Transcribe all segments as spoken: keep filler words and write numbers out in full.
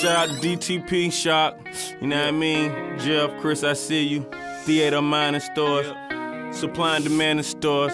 Shout out to D T P, Shock, you know what I mean? Jeff, Chris, I see you. Theater Mining Stores, Supply and Demand in Stores.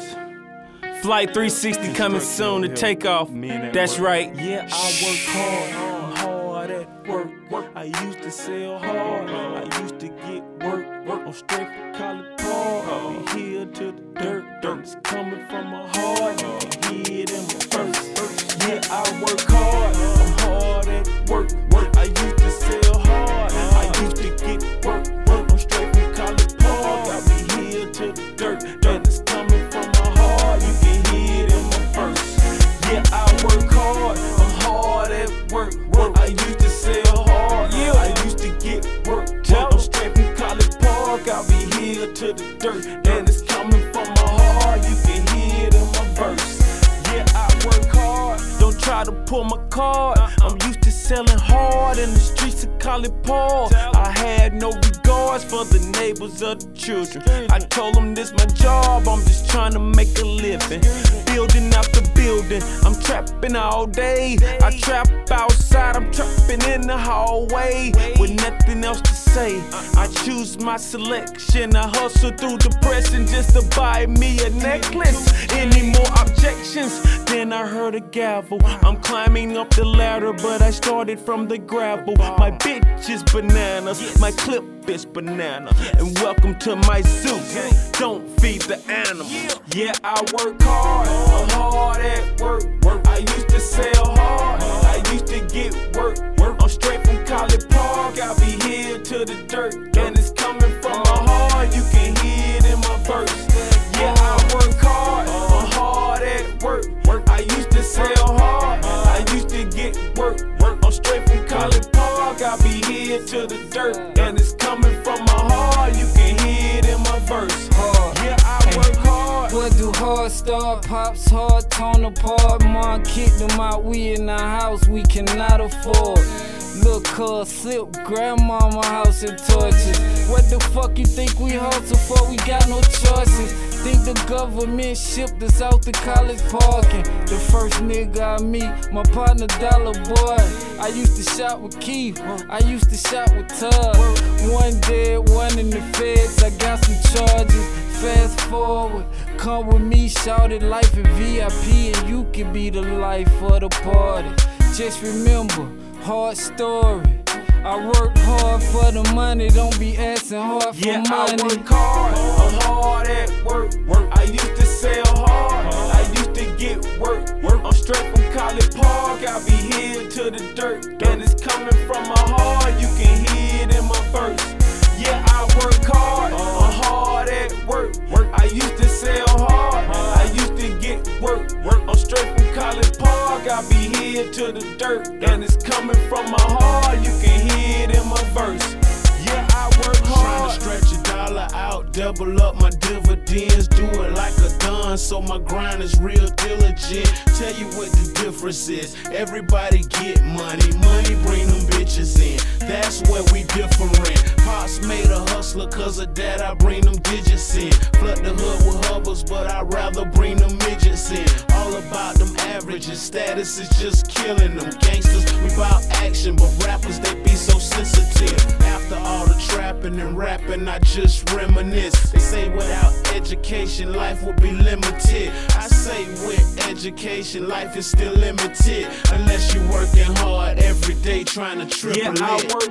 Flight three sixty coming soon to take off. That's right. Yeah, I work hard. I'm hard at work. I used to sell hard. I used to get work. I'm straight from College Park. I'll be here to the dirt. It's coming from my heart. You can hear it in my verse. Yeah, I work hard. I'm hard at work. I used to sell hard. I used to get work. I'm straight from College Park. I'll be here to the dirt. And it's coming from my heart. You can hear it in my verse. Yeah, I work hard. I'm hard at work. I used to sell hard. Yeah, I used to get work. I'm straight from College Park. I'll be here to the dirt. And it's coming from my heart. You can hear it in my verse. Yeah, I work hard. Don't try to pull my card. I'm used to selling hard in the streets of College Park. I had no regards for the neighbors of the children. I told them this my job, I'm just trying to make a living. Building after building, I'm trapping all day. I trap outside, I'm trapping in the hallway with nothing else to say. I choose my selection, I hustle through depression just to buy me a necklace. Any more objections? Then I heard a gavel. I'm climbing up the ladder, but I started from the gravel. My bitch is bananas, my clip is banana. And welcome to my zoo. Don't feed the animal. Yeah, I work hard. I'm hard at work. I used to sell hard. I used to get work. I'm straight from College Park. I'll be here to the dirt. And it's coming from my heart. You can hear it in my verse. Yeah, I work hard. I'm hard at work. I used to sell hard. I used to get work. I'm straight from College Park. I'll be here to the dirt. And it's coming from my heart. You can hear it in my verse. Yeah, I work hard. What do hard start? Pops hard, torn apart. Mom kicked them out, we in the house we cannot afford. Look, cuz slip grandmama house and torches. What the fuck you think we hustle for? We got no choices. Think the government shipped us out to College Parking. The first nigga I meet, my partner Dollar Boy. I used to shop with Keith, I used to shop with Todd. One dead, one in the feds, I got some charges. Fast forward, come with me, shout it, life in V I P, and you can be the life of the party. Just remember, hard story. I work hard for the money, don't be asking hard for yeah, money. Yeah, I work hard, I'm hard at work. I used to sell hard, I used to get work. I'm straight from College Park, I'll be here to the dirt. And it's coming from my heart, you can hear it in my verse. Yeah, I work hard, I'm hard at work. I used to sell hard, I used to get work. I'm straight from College Park, I'll be here to the dirt. And it's coming from my heart, you can hear it in my verse. Yeah, I work hard. Trying to stretch a dollar out, double up my dividends, do it like a done, so my grind is real diligent. Tell you what the difference is, everybody get money, money bring them bitches in, that's where we different. Pops made a hustler, cause of that I bring them digits in. Flood the hood with hovers, but I'd rather bring them midgets in. All about them averages, status is just killing them. Gangsters, we bout action, but rappers, they be so sensitive. After all the trapping and rapping, I just reminisce. They say without education, life will be limited. I say with education, life is still limited. Unless you're working hard every day trying to triple yeah, it. I work